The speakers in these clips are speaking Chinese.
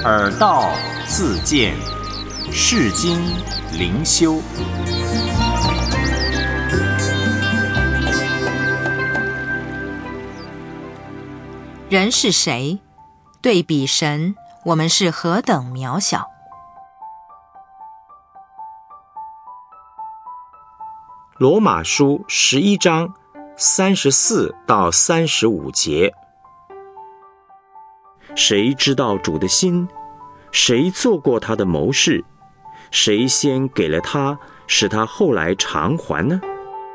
耳道自见，世经灵修。 人是谁？对比神，我们是何等渺小。 罗马书11章34到35节。谁知道主的心？谁做过他的谋士？谁先给了他，使他后来偿还呢？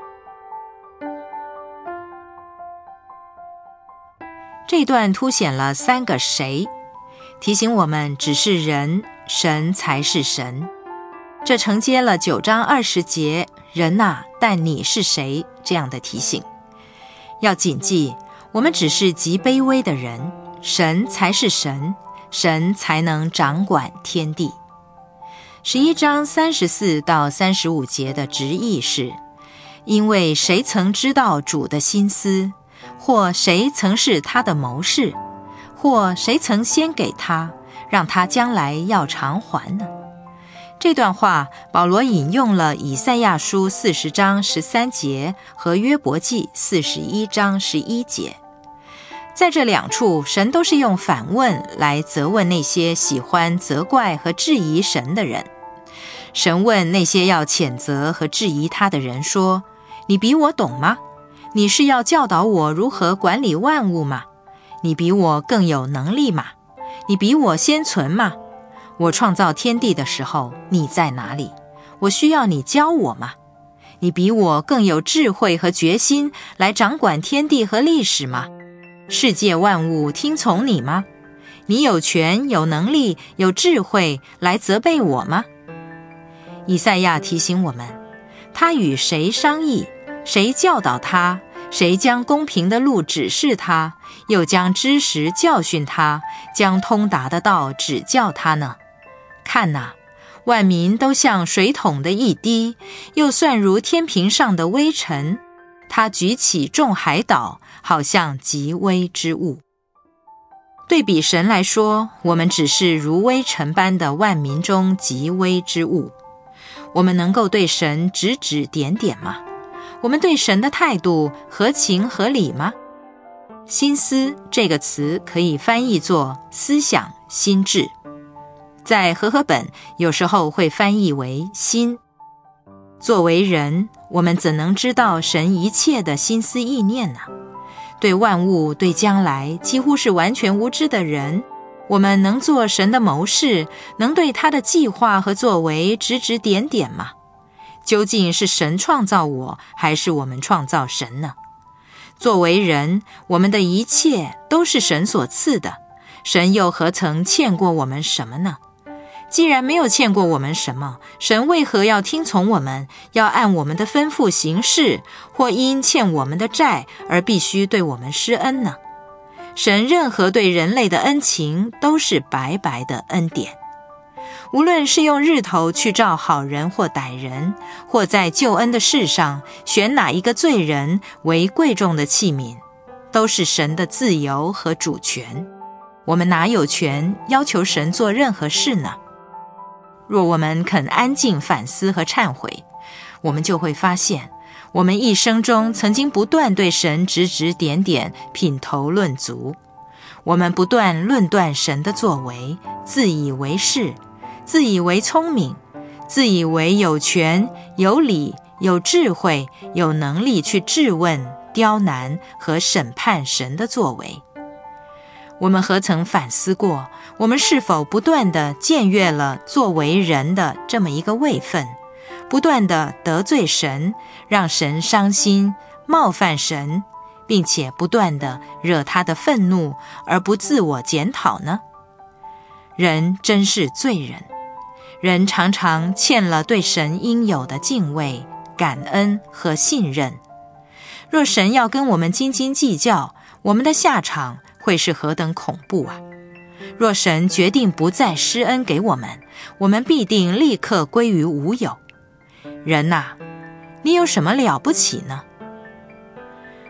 这段凸显了三个谁，提醒我们只是人，神才是神。这承接了9章20节人哪，但你是谁这样的提醒。要谨记，我们只是极卑微的人，神才是神，神才能掌管天地。11章34到35节的直译是：因为谁曾知道主的心思，或谁曾是他的谋士，或谁曾先给他，让他将来要偿还呢？这段话保罗引用了以赛亚书40章13节和约伯记41章11节。在这两处，神都是用反问来责问那些喜欢责怪和质疑神的人。神问那些要谴责和质疑他的人说：你比我懂吗？你是要教导我如何管理万物吗？你比我更有能力吗？你比我先存吗？我创造天地的时候，你在哪里？我需要你教我吗？你比我更有智慧和决心来掌管天地和历史吗？世界万物听从你吗？你有权、有能力、有智慧来责备我吗？以赛亚提醒我们，他与谁商议，谁教导他，谁将公平的路指示他，又将知识教训他，将通达的道指教他呢？看哪，万民都像水桶的一滴，又算如天平上的微尘。他举起众海岛，好像极微之物。对比神来说，我们只是如微尘般的万民中极微之物。我们能够对神指指点点吗？我们对神的态度合情合理吗？心思这个词可以翻译作思想、心智，在和合本有时候会翻译为心。作为人，我们怎能知道神一切的心思意念呢？对万物、对将来几乎是完全无知的人，我们能做神的谋士，能对他的计划和作为指指点点吗？究竟是神创造我，还是我们创造神呢？作为人，我们的一切都是神所赐的，神又何曾欠过我们什么呢？既然没有欠过我们什么，神为何要听从我们，要按我们的吩咐行事，或因欠我们的债而必须对我们施恩呢？神任何对人类的恩情都是白白的恩典。无论是用日头去照好人或歹人，或在救恩的事上选哪一个罪人为贵重的器皿，都是神的自由和主权。我们哪有权要求神做任何事呢？若我们肯安静反思和忏悔，我们就会发现，我们一生中曾经不断对神指指点点、品头论足。我们不断论断神的作为，自以为是，自以为聪明，自以为有权、有理、有智慧、有能力去质问、刁难和审判神的作为。我们何曾反思过，我们是否不断地僭越了作为人的这么一个位分，不断地得罪神，让神伤心，冒犯神，并且不断地惹他的愤怒，而不自我检讨呢？人真是罪人，人常常欠了对神应有的敬畏、感恩和信任。若神要跟我们斤斤计较，我们的下场会是何等恐怖啊！若神决定不再施恩给我们，我们必定立刻归于无有。人哪，你有什么了不起呢？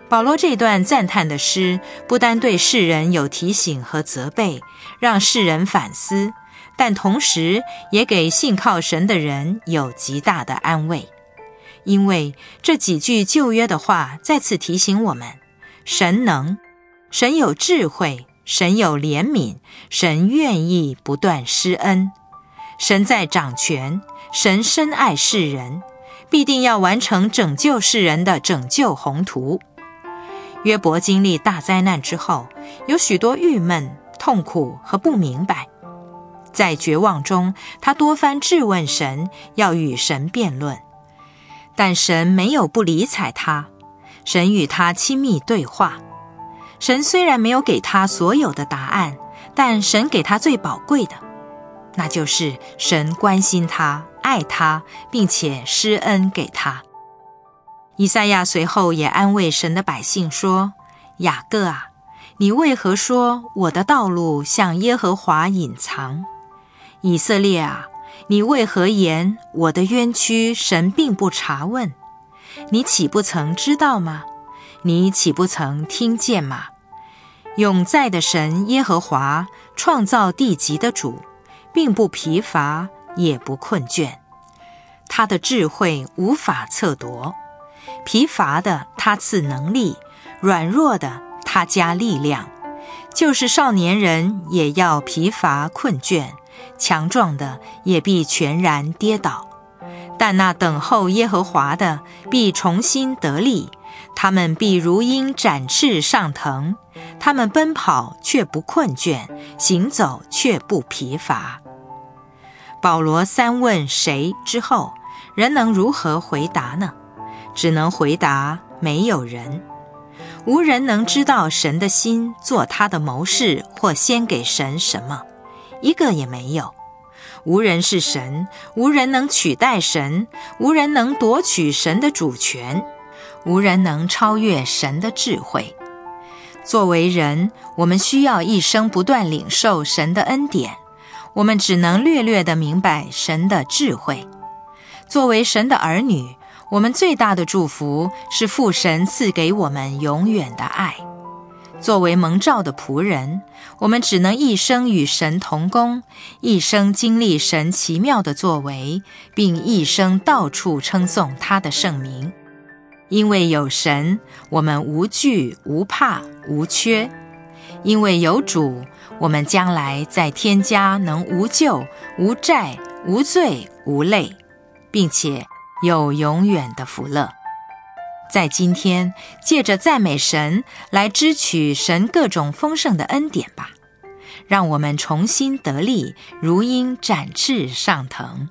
保罗这段赞叹的诗，不单对世人有提醒和责备，让世人反思，但同时也给信靠神的人有极大的安慰。因为这几句旧约的话再次提醒我们，神能，神有智慧，神有怜悯，神愿意不断施恩，神在掌权，神深爱世人，必定要完成拯救世人的拯救宏图。约伯经历大灾难之后，有许多郁闷、痛苦和不明白。在绝望中，他多番质问神，要与神辩论。但神没有不理睬他，神与他亲密对话。神虽然没有给他所有的答案，但神给他最宝贵的，那就是神关心他、爱他，并且施恩给他。以赛亚随后也安慰神的百姓说：雅各啊，你为何说我的道路向耶和华隐藏？以色列啊，你为何言我的冤屈神并不查问？你岂不曾知道吗？你岂不曾听见吗？永在的神耶和华，创造地极的主，并不疲乏，也不困倦。他的智慧无法测度，疲乏的他赐能力，软弱的他加力量。就是少年人也要疲乏困倦，强壮的也必全然跌倒。但那等候耶和华的必重新得力，他们必如鹰展翅上腾，他们奔跑却不困倦，行走却不疲乏。保罗三问谁之后，人能如何回答呢？只能回答没有人。无人能知道神的心，做他的谋士，或先给神什么，一个也没有。无人是神，无人能取代神，无人能夺取神的主权，无人能超越神的智慧。作为人，我们需要一生不断领受神的恩典，我们只能略略地明白神的智慧。作为神的儿女，我们最大的祝福是父神赐给我们永远的爱。作为蒙召的仆人，我们只能一生与神同工，一生经历神奇妙的作为，并一生到处称颂他的圣名。因为有神，我们无惧、无怕、无缺；因为有主，我们将来在天家能无咎、无债、无罪、无累，并且有永远的福乐。在今天，借着赞美神来支取神各种丰盛的恩典吧，让我们重新得力，如鹰展翅上腾。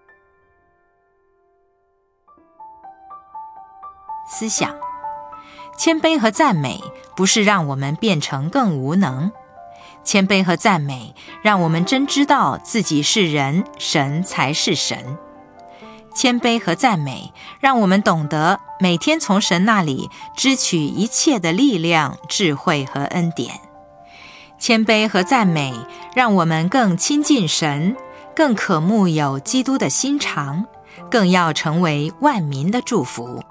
思想：谦卑和赞美不是让我们变成更无能，谦卑和赞美让我们真知道自己是人，神才是神。谦卑和赞美让我们懂得每天从神那里支取一切的力量、智慧和恩典。谦卑和赞美让我们更亲近神，更渴慕有基督的心肠，更要成为万民的祝福。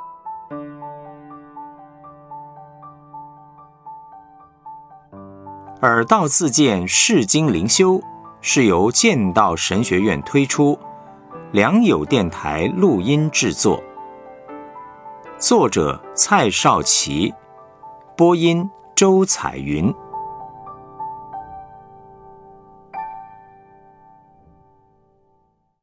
耳道自荐释经灵修是由剑道神学院推出，良友电台录音制作，作者蔡少祺，播音周彩云。